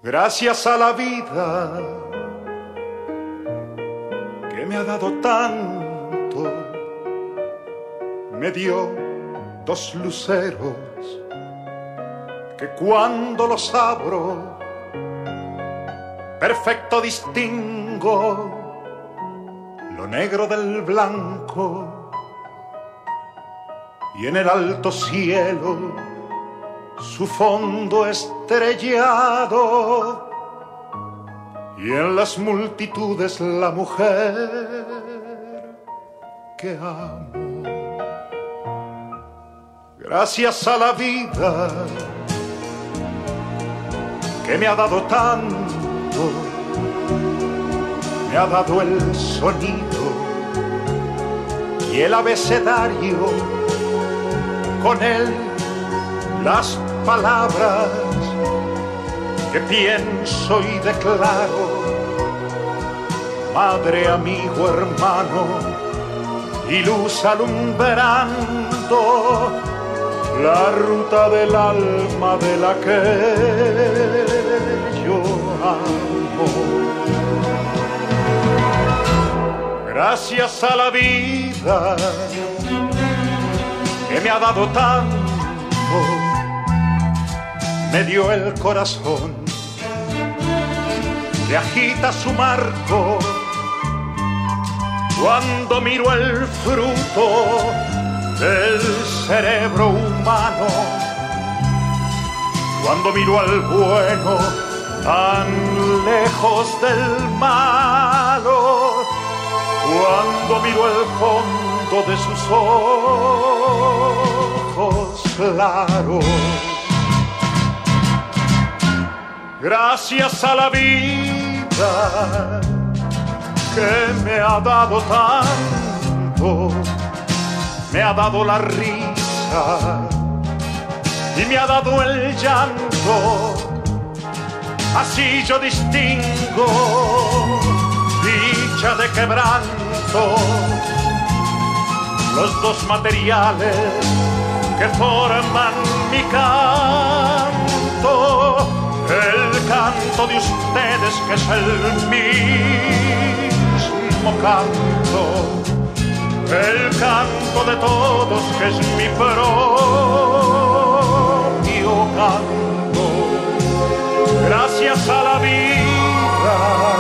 Gracias a la vida que me ha dado tanto, me dio dos luceros que cuando los abro perfecto distingo lo negro del blanco, y en el alto cielo su fondo estrellado, y en las multitudes la mujer que amo. Gracias a la vida que me ha dado tanto, me ha dado el sonido y el abecedario, con él las palabras que pienso y declaro. Madre, amigo, hermano y luz alumbrando la ruta del alma de la que yo amo. Gracias a la vida que me ha dado tanto, me dio el corazón que agita su marco cuando miro el fruto del cerebro humano, cuando miro al bueno tan lejos del malo, cuando miro el fondo de sus ojos claros. Gracias a la vida que me ha dado tanto, me ha dado la risa y me ha dado el llanto. Así yo distingo dicha de quebranto, los dos materiales que forman mi canto. El canto de ustedes que es el mismo canto, el canto de todos que es mi propio canto. Gracias a la vida